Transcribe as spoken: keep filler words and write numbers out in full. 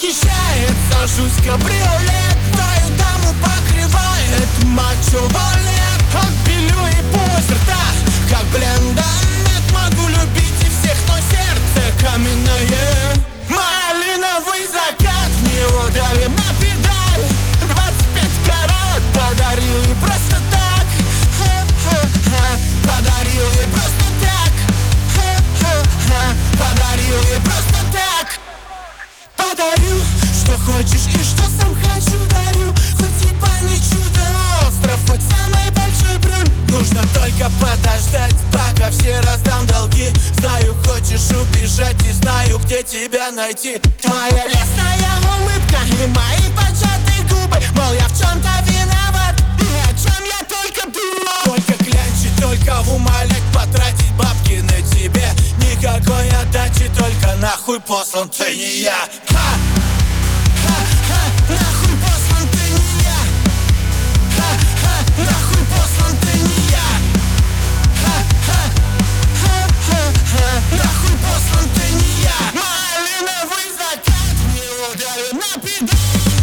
восхищает, сажусь в кабриолет, твою даму покрывает мачо-балет. Отпилю и пусть рта, как блендомет. Могу любить и всех, но сердце каменное. Малиновый закат, в него давим на педаль. Двадцать пять карат подарил и просто так. Ха-ха-ха. Подарил и просто так. Ха-ха-ха. Подарил и просто так. Подарю, что хочешь и что сам хочу дарю. Хоть и не чудо остров, хоть самый большой брюль. Нужно только подождать, пока все раздам долги. Знаю, хочешь убежать и знаю, где тебя найти. Твоя лесная улыбка и мои поджатые губы. Мол, я в чем-то виноват, и о чем я только думал. Только клянчить, только умолять, потратить бабки на тебе. Никакой отдачи, только нахуй послан ты не я. Ха! Ха-ха! Нахуй послан ты не я. Ха-ха! Нахуй послан ты не я. Ха-ха! Ха-ха! Нахуй послан ты не я. Малиновый закат, не ударю на педаль.